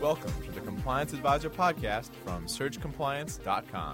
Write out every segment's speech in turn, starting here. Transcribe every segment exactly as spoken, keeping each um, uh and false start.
Welcome to the Compliance Advisor Podcast from search compliance dot com.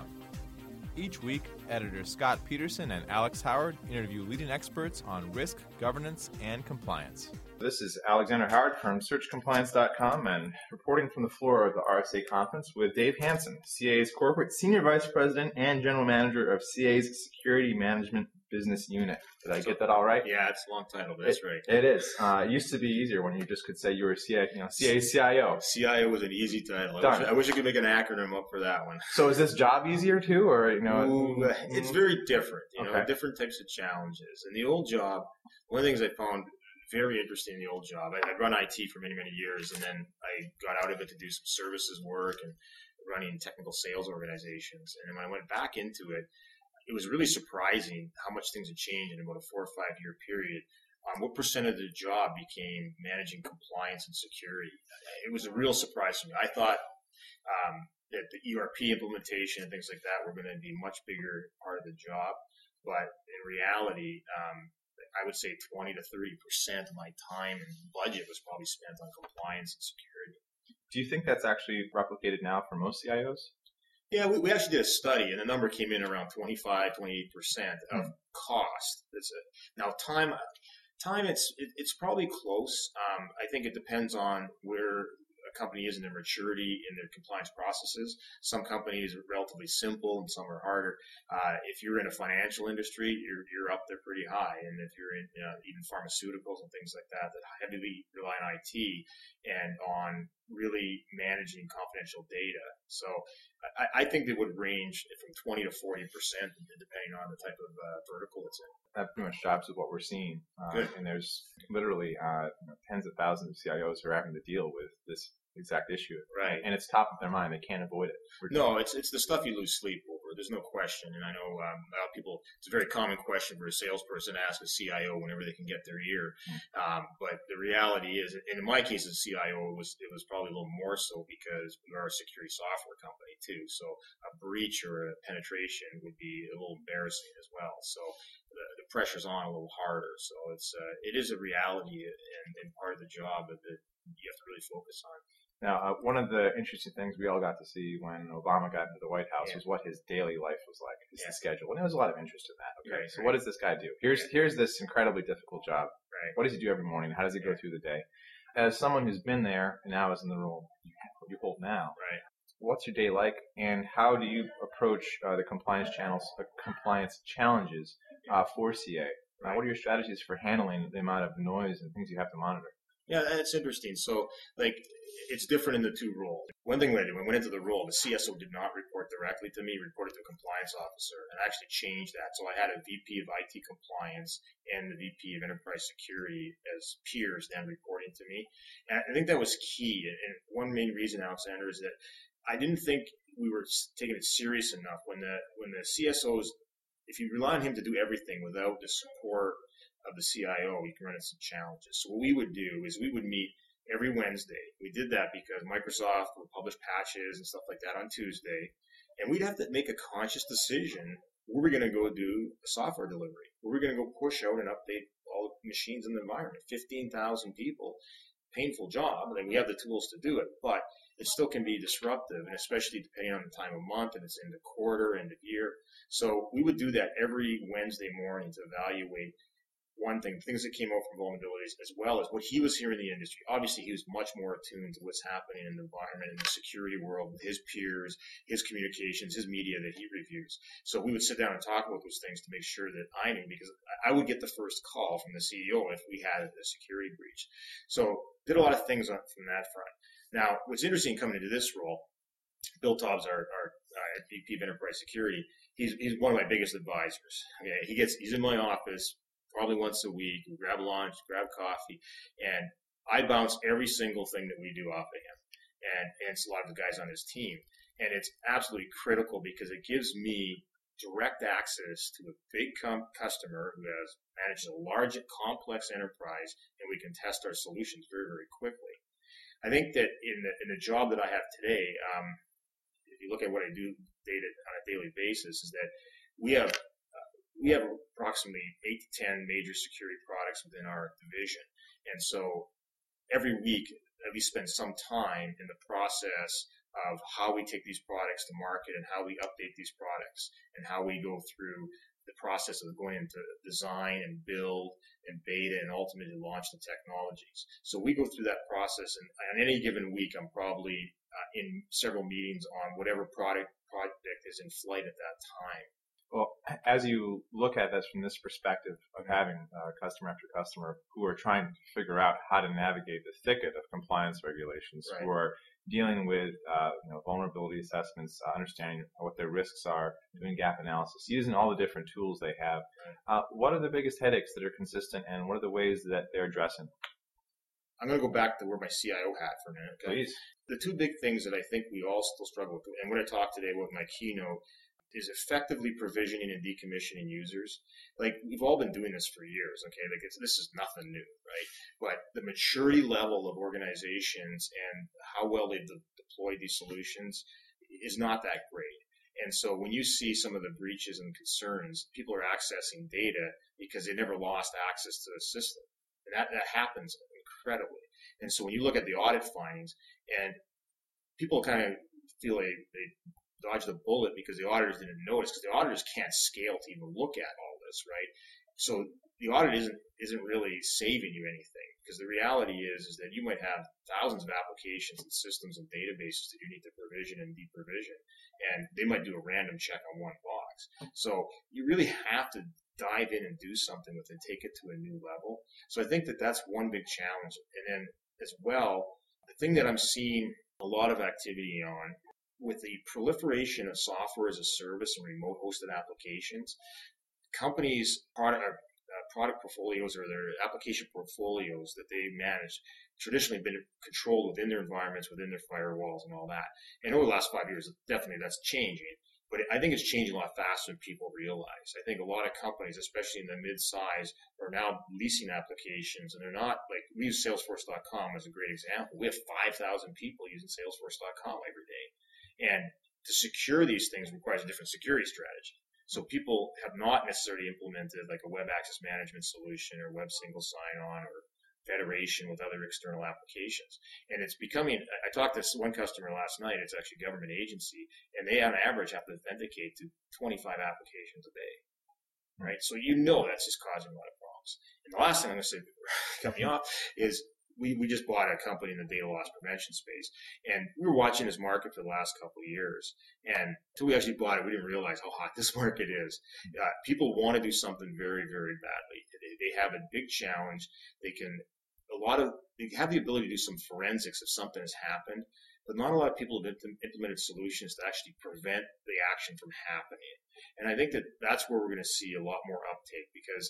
Each week, editors Scott Peterson and Alex Howard interview leading experts on risk, governance, and compliance. This is Alexander Howard from search compliance dot com and reporting from the floor of the R S A conference with Dave Hansen, C A's Corporate Senior Vice President and General Manager of C A's Security Management Business Unit. Did I get that all right? Yeah, it's a long title, but that's it, right. It is. Uh, it used to be easier when you just could say you were C A, you know, C A C I O. C I O was an easy title. I Done. wish, I wish I could make an acronym up for that one. So is this job easier too, or you know? Ooh, it's very different. You know, Okay. different types of challenges. In the old job, one of the things I found very interesting in the old job, I, I'd run I T for many, many years, and then I got out of it to do some services work and running technical sales organizations. And when I went back into it, it was really surprising how much things had changed in about a four or five year period. Um, what percent of the job became managing compliance and security? It was a real surprise to me. I thought um, that the E R P implementation and things like that were going to be a much bigger part of the job. But in reality, um, I would say twenty to thirty percent of my time and budget was probably spent on compliance and security. Do you think that's actually replicated now for most C I Os? Yeah, we, we actually did a study, and the number came in around twenty-five, twenty-eight percent of mm. cost. That's a, now, time, time, it's it, it's probably close. Um, I think it depends on where a company is in their maturity in their compliance processes. Some companies are relatively simple, and some are harder. Uh, if you're in a financial industry, you're you're up there pretty high, and if you're in you know, even pharmaceuticals and things like that that heavily rely on I T and on really managing confidential data. So I, I think they would range from twenty to forty percent depending on the type of uh, vertical it's in. That pretty much jives with what we're seeing. Uh, Good. And there's literally uh, tens of thousands of C I Os who are having to deal with this exact issue. Right. And it's top of their mind. They can't avoid it. We're no, it's it's the stuff you lose sleep over. There's no question. And I know um, a lot of people, it's a very common question for a salesperson to ask a C I O whenever they can get their ear. Mm-hmm. Um, but the reality is, and in my case as a C I O, it was, it was probably a little more so because we are a security software company too. So a breach or a penetration would be a little embarrassing as well. So the, the pressure's on a little harder. So it's uh, it is a reality and, and part of the job that you have to really focus on. Now, uh, one of the interesting things we all got to see when Obama got into the White House yeah. was what his daily life was like, his yeah. schedule. And there was a lot of interest in that. Okay, right, so right. what does this guy do? Here's yeah. here's this incredibly difficult job. Right. What does he do every morning? How does he go through the day? As someone who's been there and now is in the role you hold now, right. what's your day like, and how do you approach uh, the compliance channels, uh, compliance challenges uh, for C A? Right. What are your strategies for handling the amount of noise and things you have to monitor? Yeah, that's interesting. So, like, it's different in the two roles. One thing when I did, when I went into the role, the C S O did not report directly to me, reported to a compliance officer, and I actually changed that. So I had a V P of I T compliance and the V P of enterprise security as peers then reporting to me. And I think that was key. And one main reason, Alexander, is that I didn't think we were taking it serious enough when the, when the C S Os, if you rely on him to do everything without the support of the C I O, you can run into some challenges. So what we would do is we would meet every Wednesday. We did that because Microsoft would publish patches and stuff like that on Tuesday. And we'd have to make a conscious decision. Were we going to go do a software delivery? Were we going to go push out and update all the machines in the environment? fifteen thousand people. Painful job. Like, we have the tools to do it, but it still can be disruptive, and especially depending on the time of month, and it's in the quarter, end of year. So we would do that every Wednesday morning to evaluate one thing, things that came out from vulnerabilities, as well as what he was hearing in the industry. Obviously, he was much more attuned to what's happening in the environment, in the security world, with his peers, his communications, his media that he reviews. So we would sit down and talk about those things to make sure that I knew, because I would get the first call from the C E O if we had a security breach. So did a lot of things on, from that front. Now, what's interesting coming into this role, Bill Tobbs, our, our uh, V P of Enterprise Security, he's he's one of my biggest advisors. Okay, he gets he's in my office probably once a week. We grab lunch, grab coffee, and I bounce every single thing that we do off of him, and and it's a lot of the guys on his team, and it's absolutely critical because it gives me direct access to a big com- customer who has managed a large, complex enterprise, and we can test our solutions very, very quickly. I think that in the in the job that I have today, um, if you look at what I do data on a daily basis, is that we have uh, we have approximately eight to ten major security products within our division, and so every week at least spend some time in the process of how we take these products to market and how we update these products and how we go through the process of going into design and build and beta and ultimately launch the technologies. So we go through that process, and on any given week, I'm probably uh, in several meetings on whatever product project is in flight at that time. Well, as you look at this from this perspective of having uh, customer after customer who are trying to figure out how to navigate the thicket of compliance regulations, right. who are dealing with uh, you know, vulnerability assessments, uh, understanding what their risks are, doing gap analysis, using all the different tools they have, uh, what are the biggest headaches that are consistent, and what are the ways that they're addressing? I'm going to go back to wear my C I O hat for a minute. Okay? Please. The two big things that I think we all still struggle with, and what I talked today with my keynote, is effectively provisioning and decommissioning users. Like, we've all been doing this for years, okay? Like, it's, this is nothing new, right? But the maturity level of organizations and how well they've de- deployed these solutions is not that great. And so when you see some of the breaches and concerns, people are accessing data because they never lost access to the system. And that, that happens incredibly. And so when you look at the audit findings, and people kind of feel they, they dodged the bullet because the auditors didn't notice, because the auditors can't scale to even look at all this, right? So the audit isn't isn't really saving you anything, because the reality is is that you might have thousands of applications and systems and databases that you need to provision and deprovision, and they might do a random check on one box. So you really have to dive in and do something with it, take it to a new level. So I think that that's one big challenge. And then as well, the thing that I'm seeing a lot of activity on, with the proliferation of software as a service and remote hosted applications, companies' product, uh, product portfolios or their application portfolios that they manage traditionally been controlled within their environments, within their firewalls and all that. And over the last five years, definitely that's changing. But I think it's changing a lot faster than people realize. I think a lot of companies, especially in the mid-size, are now leasing applications, and they're not like, we use Salesforce dot com as a great example. We have five thousand people using Salesforce dot com every day. And to secure these things requires a different security strategy. So people have not necessarily implemented like a web access management solution or web single sign-on or federation with other external applications. And it's becoming, I talked to one customer last night, it's actually a government agency, and they on average have to authenticate to twenty-five applications a day, right? So you know that's just causing a lot of problems. And the last thing I'm going to say, cut me off, is We, we just bought a company in the data loss prevention space, and we were watching this market for the last couple of years. And until we actually bought it, we didn't realize how hot this market is. Uh, people want to do something very, very badly. They, they have a big challenge. They can, a lot of, they have the ability to do some forensics if something has happened, but not a lot of people have implemented solutions to actually prevent the action from happening. And I think that that's where we're going to see a lot more uptake, because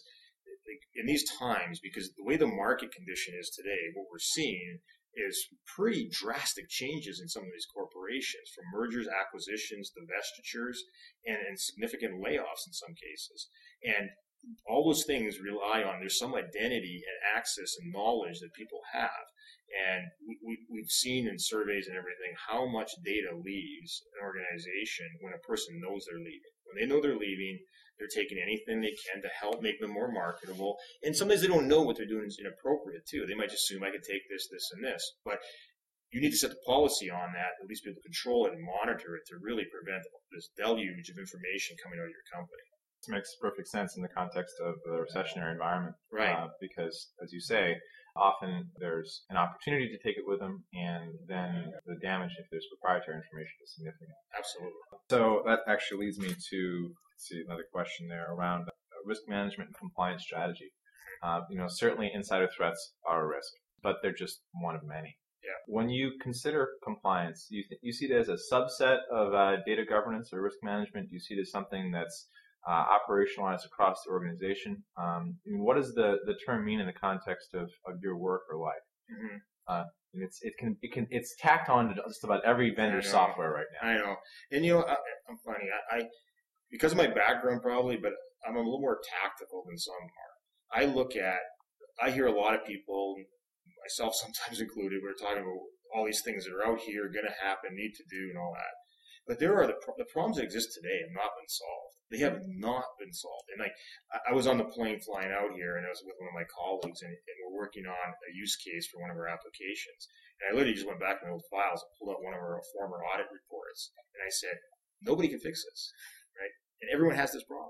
in these times, because the way the market condition is today, what we're seeing is pretty drastic changes in some of these corporations, from mergers, acquisitions, divestitures, and, and significant layoffs in some cases. And all those things rely on, there's some identity and access and knowledge that people have. And we, we, we've seen in surveys and everything how much data leaves an organization when a person knows they're leaving. When they know they're leaving, they're taking anything they can to help make them more marketable. And sometimes they don't know what they're doing is inappropriate too. They might just assume I can take this, this, and this. But you need to set the policy on that, at least be able to control it and monitor it to really prevent this deluge of information coming out of your company. This makes perfect sense in the context of the recessionary environment. Right. Uh, because, as you say, often there's an opportunity to take it with them, and then the damage, if there's proprietary information, is significant. Absolutely. So that actually leads me to, let's see, another question there around uh, risk management and compliance strategy. Uh, you know, certainly insider threats are a risk, but they're just one of many. Yeah. When you consider compliance, you th- you see it as a subset of uh, data governance or risk management? Do you see it as something that's uh, operationalized across the organization? Um, I mean, what does the, the term mean in the context of, of your work or life? Mm-hmm. Uh, and it's it can it can it's tacked on to just about every vendor software right now. I know, and you know, I, I'm funny. I, I because of my background probably, but I'm a little more tactical than some are. I look at, I hear a lot of people, myself sometimes included, we're talking about all these things that are out here, going to happen, need to do, and all that. But there are the, pro- the problems that exist today have not been solved. They have not been solved. And like, I, I was on the plane flying out here, and I was with one of my colleagues, and, and we're working on a use case for one of our applications. And I literally just went back in my old files and pulled out one of our former audit reports, and I said, nobody can fix this, right? And everyone has this problem.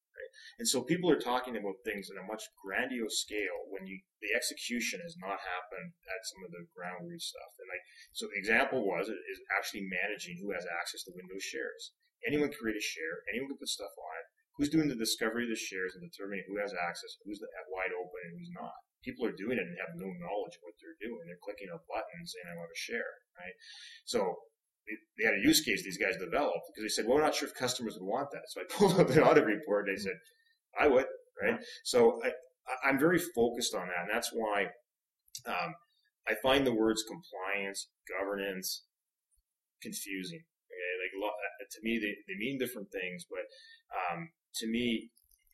And so people are talking about things in a much grandiose scale when you, the execution has not happened at some of the ground root stuff. And like, so the example was, is actually managing who has access to Windows shares. Anyone can create a share, anyone can put stuff on it. Who's doing the discovery of the shares and determining who has access, who's at wide open and who's not. People are doing it and have no knowledge of what they're doing. They're clicking a button and saying, I want to share, right? So they had a use case these guys developed because they said, well, we're not sure if customers would want that. So I pulled up the audit report and they said, I would, right? So I, I'm very focused on that. And that's why um, I find the words compliance, governance confusing. Okay? Like to me, they, they mean different things, but um, to me,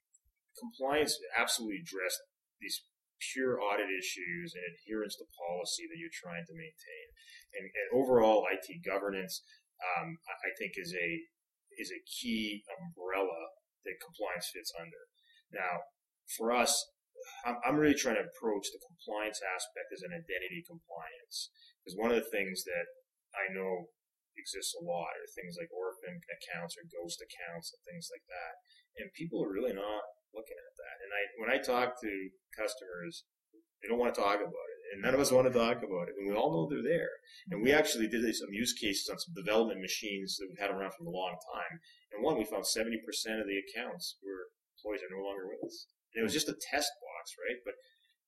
compliance absolutely address these pure audit issues and adherence to policy that you're trying to maintain. And, and overall I T governance, um, I think is a is a key umbrella that compliance fits under. Now, for us, I'm, I'm really trying to approach the compliance aspect as an identity compliance, because one of the things that I know exists a lot are things like orphan accounts or ghost accounts and things like that, and people are really not looking at that. And I, when I talk to customers, they don't want to talk about it, and none of us want to talk about it, and we all know they're there. And we actually did some use cases on some development machines that we've had around for a long time, and one, we found seventy percent of the accounts were employees are no longer with us. And it was just a test box, right? But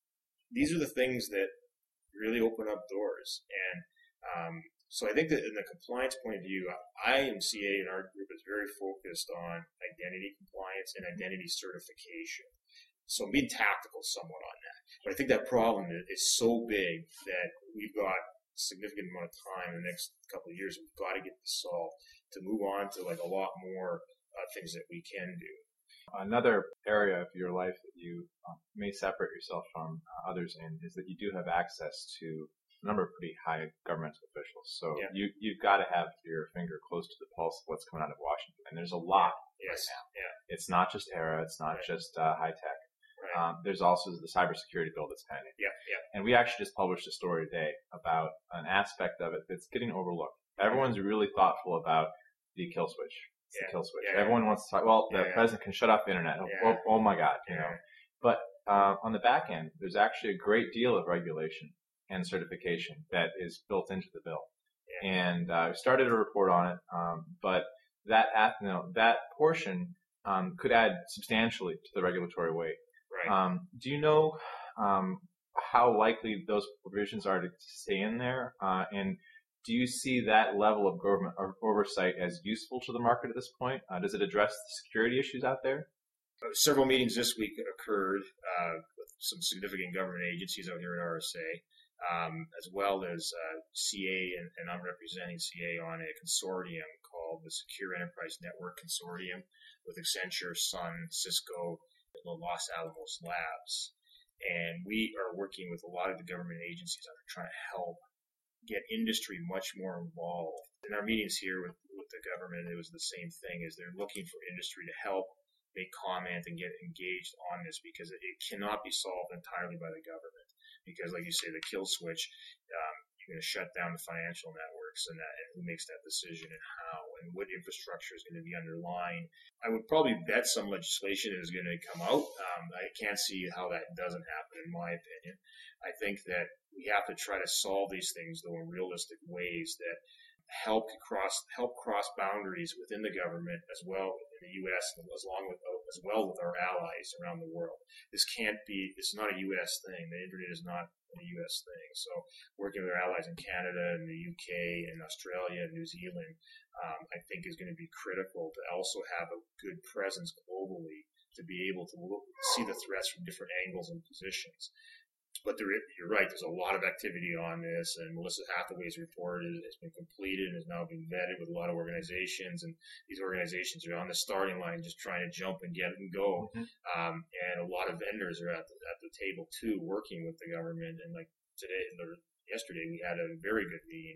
these are the things that really open up doors. And um, so I think that in the compliance point of view, I M C A in our group is very focused on identity compliance and identity certification. So I'm being tactical somewhat on that. But I think that problem is so big that we've got a significant amount of time in the next couple of years. We've got to get this solved to move on to like a lot more uh, things that we can do. Another area of your life that you uh, may separate yourself from uh, others in is that you do have access to a number of pretty high governmental officials. So yeah. you, you've got to have your finger close to the pulse of what's coming out of Washington. And there's a lot yes. right now. Yeah. It's not just ERA. It's not right. just uh, high tech. Right. Um, there's also the cybersecurity bill that's pending. Yeah, yeah. And we actually just published a story today about an aspect of it that's getting overlooked. Everyone's really thoughtful about the kill switch. It's yeah. the kill switch. Yeah, Everyone yeah. wants to talk, well, the yeah, yeah. president can shut off the internet. Oh, Yeah. oh, oh my God, you yeah. know. But uh, on the back end, there's actually a great deal of regulation and certification that is built into the bill. Yeah. And I uh, started a report on it, um, but that you know that portion um, could add substantially to the regulatory weight. Right. Um, do you know um, how likely those provisions are to stay in there? Uh, and do you see that level of government or oversight as useful to the market at this point? Uh, does it address the security issues out there? Uh, several meetings this week occurred uh, with some significant government agencies out here at R S A, um, as well as uh, C A, and, and I'm representing C A on a consortium called the Secure Enterprise Network Consortium with Accenture, Sun, Cisco, and the Los Alamos Labs. And we are working with a lot of the government agencies on trying to help get industry much more involved. In our meetings here with, with the government, it was the same thing, is they're looking for industry to help make comment and get engaged on this, because it, it cannot be solved entirely by the government. Because like you say, the kill switch, um, you're going to shut down the financial networks, and, that, and who makes that decision and how, and what infrastructure is going to be underlying. I would probably bet some legislation is going to come out. Um, I can't see how that doesn't happen, in my opinion. I think that we have to try to solve these things, though, in realistic ways that help cross help cross boundaries within the government, as well in the U S, as long with as well with our allies around the world. This can't be. It's not a U S thing. The internet is not a U S thing. So working with our allies in Canada and the U K and Australia and New Zealand, um, I think is going to be critical to also have a good presence globally to be able to look, see the threats from different angles and positions. But there, you're right, there's a lot of activity on this, and Melissa Hathaway's report is, has been completed and is now being vetted with a lot of organizations, and these organizations are on the starting line just trying to jump and get it and go. Mm-hmm. Um, and a lot of vendors are at the, at the table too, working with the government. And like today, or yesterday, we had a very good meeting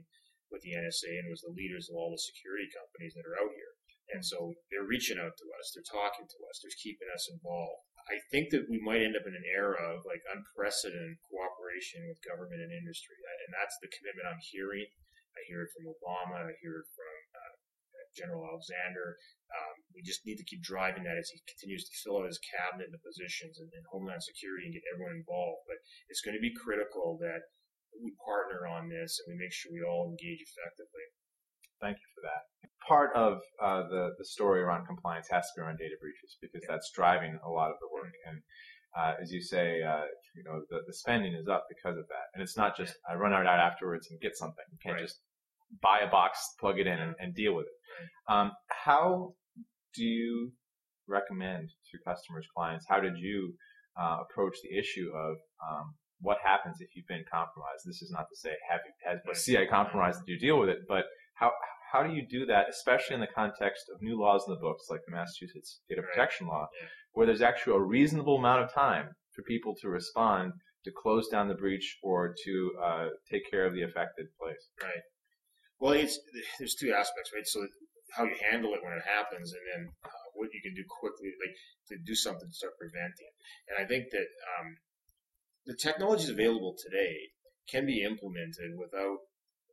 with the N S A and was the leaders of all the security companies that are out here. And so they're reaching out to us, they're talking to us, they're keeping us involved. I think that we might end up in an era of like unprecedented cooperation with government and industry, and that's the commitment I'm hearing. I hear it from Obama, I hear it from uh, General Alexander. Um, we just need to keep driving that as he continues to fill out his cabinet and the positions and, and Homeland Security and get everyone involved. But it's going to be critical that we partner on this and we make sure we all engage effectively. Thank you for that. Part of uh, the, the story around compliance has to be around data breaches because yeah. that's driving a lot of the work. And uh, as you say, uh, you know, the, the spending is up because of that. And it's not just I run out afterwards and get something. You can't right. just buy a box, plug it in, and, and deal with it. Right. Um, how do you recommend to customers, clients, how did you uh, approach the issue of um, what happens if you've been compromised? This is not to say have you, has was C I compromised that you deal with it, but how how do you do that, especially in the context of new laws in the books like the Massachusetts Data Protection Law, yeah. where there's actually a reasonable amount of time for people to respond, to close down the breach, or to uh, take care of the affected place? Right. Well, it's, there's two aspects, right? So how you handle it when it happens, and then uh, what you can do quickly, like to do something to start preventing. And I think that um, the technologies available today can be implemented without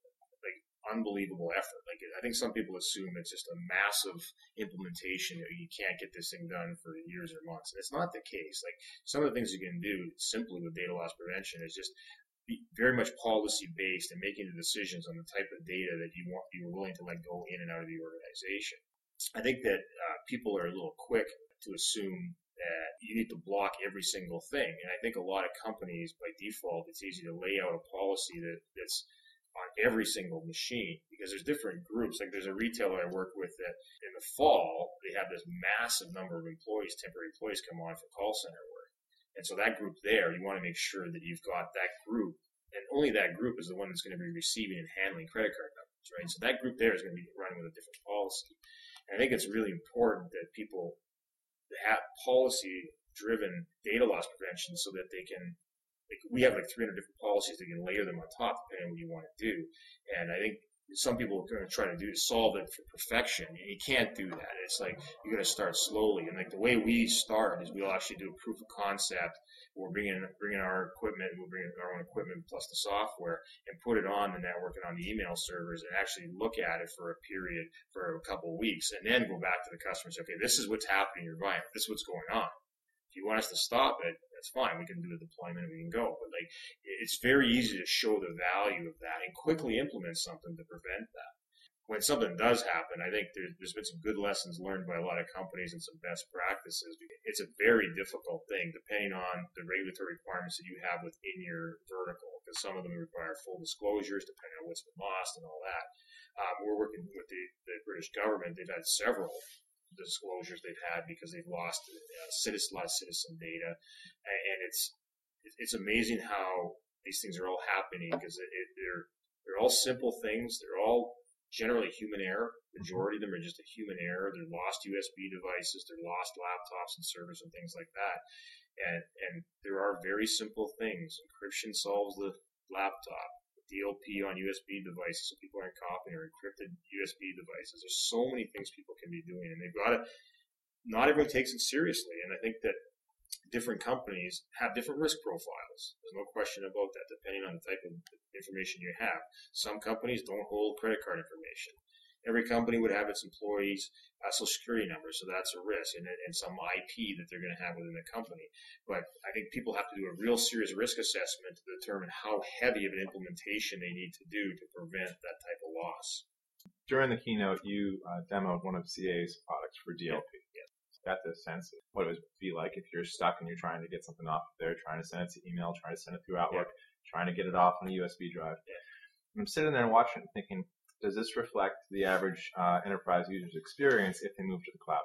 unbelievable effort. Like I think some people assume it's just a massive implementation that you can't get this thing done for years or months. And it's not the case. Like some of the things you can do simply with data loss prevention is just be very much policy based and making the decisions on the type of data that you want, you were willing to let go in and out of the organization. I think that uh, people are a little quick to assume that you need to block every single thing. And I think a lot of companies by default, it's easy to lay out a policy that, that's on every single machine because there's different groups. Like there's a retailer I work with that in the fall, they have this massive number of employees, temporary employees come on for call center work. And so that group there, you want to make sure that you've got that group, and only that group is the one that's going to be receiving and handling credit card numbers, right? So that group there is going to be running with a different policy. And I think it's really important that people have policy-driven data loss prevention so that they can Like we have like three hundred different policies that you can layer them on top depending on what you want to do. And I think some people are going to try to do to solve it for perfection. And you can't do that. It's like you got to start slowly. And like the way we start is we'll actually do a proof of concept. We're bringing bringing our equipment, we'll bring our own equipment plus the software and put it on the network and on the email servers and actually look at it for a period for a couple of weeks and then go back to the customer and say, okay, this is what's happening in your environment. This is what's going on. If you want us to stop it, that's fine. We can do a deployment and we can go. But like, it's very easy to show the value of that and quickly implement something to prevent that. When something does happen, I think there's, there's been some good lessons learned by a lot of companies and some best practices. It's a very difficult thing depending on the regulatory requirements that you have within your vertical, because some of them require full disclosures depending on what's been lost and all that. Um, we're working with the, the British government. They've had several disclosures they've had because they've lost uh, citizen, a lot of citizen data, and it's it's amazing how these things are all happening because it, it, they're they're all simple things. They're all generally human error. Majority of them are just a human error. They're lost U S B devices, they're lost laptops and servers and things like that. And and there are very simple things. Encryption solves the laptop. D L P on U S B devices so people aren't copying, or encrypted U S B devices. There's so many things people can be doing, and they've got to, not everyone takes it seriously. And I think that different companies have different risk profiles. There's no question about that, depending on the type of information you have. Some companies don't hold credit card information. Every company would have its employees' uh, social security number, so that's a risk, and, and some I P that they're going to have within the company. But I think people have to do a real serious risk assessment to determine how heavy of an implementation they need to do to prevent that type of loss. During the keynote, you uh, demoed one of C A's products for D L P. Yeah. Got the sense of what it would be like if you're stuck and you're trying to get something off of there, trying to send it to email, trying to send it through Outlook, yeah. trying to get it off on a U S B drive. Yeah. I'm sitting there and watching it thinking, does this reflect the average uh, enterprise user's experience if they move to the cloud?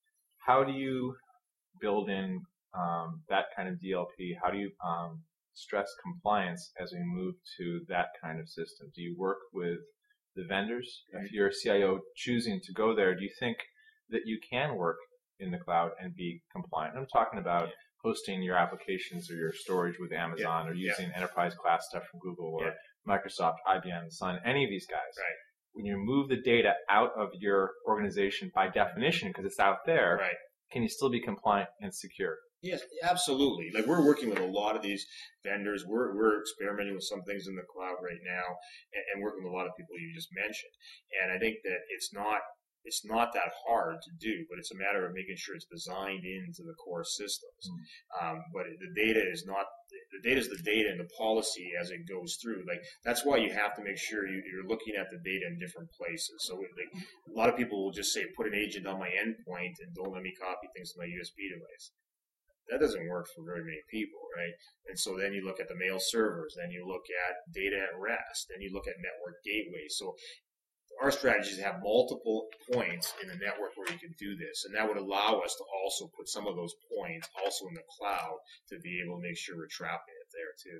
How do you build in um, that kind of D L P? How do you um, stress compliance as we move to that kind of system? Do you work with the vendors? Right. If you're a C I O choosing to go there, do you think that you can work in the cloud and be compliant? I'm talking about yeah. hosting your applications or your storage with Amazon, yeah. or using yeah. enterprise class stuff from Google, or yeah. Microsoft, I B M, Sun, any of these guys. Right. When you move the data out of your organization by definition, because it's out there, right. can you still be compliant and secure? Yes, absolutely. Like we're working with a lot of these vendors. We're we're experimenting with some things in the cloud right now, and, and working with a lot of people you just mentioned. And I think that it's not it's not that hard to do, but it's a matter of making sure it's designed into the core systems. Mm. Um, but the data is not the data is the data and the policy as it goes through. Like that's why you have to make sure you, you're looking at the data in different places. So like, a lot of people will just say, put an agent on my endpoint and don't let me copy things to my U S B device. That doesn't work for very many people, right? And so then you look at the mail servers, then you look at data at rest, then you look at network gateways. So our strategy is to have multiple points in the network where you can do this. And that would allow us to also put some of those points also in the cloud to be able to make sure we're trapping it there too.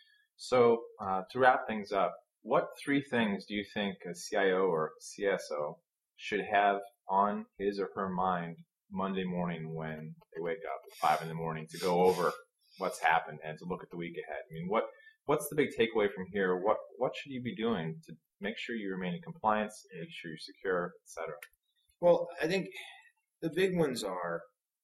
So uh, to wrap things up, what three things do you think a C I O or C S O should have on his or her mind Monday morning when they wake up at five in the morning to go over what's happened and to look at the week ahead? I mean, what what's the big takeaway from here? What what should you be doing to make sure you remain in compliance, make sure you're secure, et cetera? Well, I think the big ones are,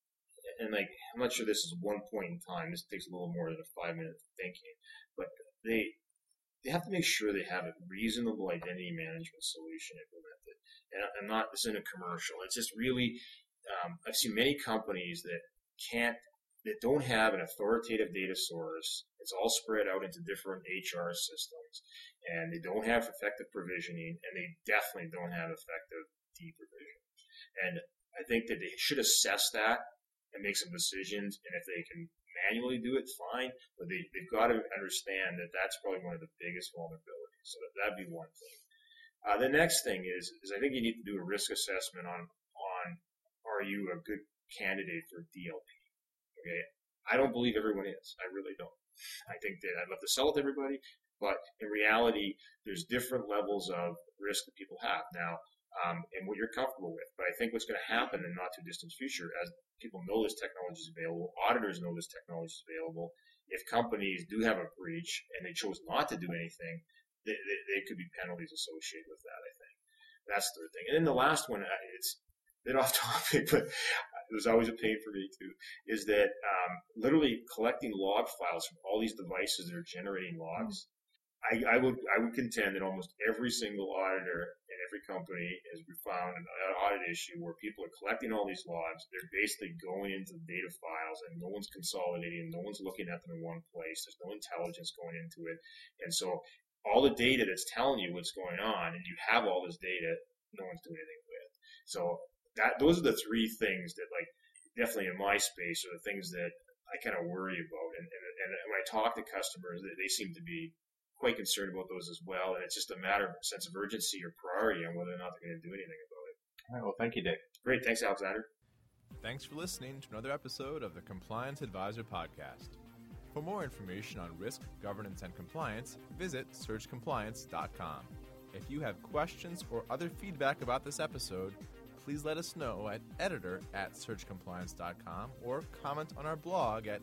and like I'm not sure this is one point in time. This takes a little more than a five minute thinking, but they they have to make sure they have a reasonable identity management solution implemented. And I'm not this isn't a commercial. It's just really Um, I've seen many companies that can't, that don't have an authoritative data source. It's all spread out into different H R systems, and they don't have effective provisioning, and they definitely don't have effective deprovisioning. And I think that they should assess that and make some decisions, and if they can manually do it, fine, but they, they've got to understand that that's probably one of the biggest vulnerabilities. So that, that'd be one thing. Uh, the next thing is, is I think you need to do a risk assessment on, on are you a good candidate for D L P? Okay, I don't believe everyone is. I really don't. I think that I'd love to sell it to everybody, but in reality, there's different levels of risk that people have now, um, and what you're comfortable with. But I think what's going to happen in the not too distant future, as people know this technology is available, auditors know this technology is available. If companies do have a breach and they chose not to do anything, they, they, they could be penalties associated with that. I think that's the third thing. And then the last one, it's a bit off topic, but it was always a pain for me too, is that um, literally collecting log files from all these devices that are generating logs. Mm-hmm. I, I would I would contend that almost every single auditor in every company has found an audit issue where people are collecting all these logs. They're basically going into the data files and no one's consolidating, no one's looking at them in one place. There's no intelligence going into it. And so all the data that's telling you what's going on, and you have all this data, no one's doing anything with. So That, those are the three things that, like, definitely in my space are the things that I kind of worry about. And, and, and when I talk to customers, they, they seem to be quite concerned about those as well. And it's just a matter of a sense of urgency or priority on whether or not they're going to do anything about it. All right. Well, thank you, Dick. Great. Thanks, Alexander. Thanks for listening to another episode of the Compliance Advisor Podcast. For more information on risk, governance, and compliance, visit surge compliance dot com. If you have questions or other feedback about this episode, please let us know at editor at surge compliance dot com or comment on our blog at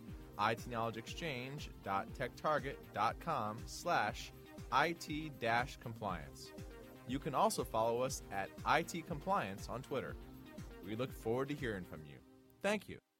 itknowledgeexchange.techtarget.com slash IT dash compliance. You can also follow us at I T Compliance on Twitter. We look forward to hearing from you. Thank you.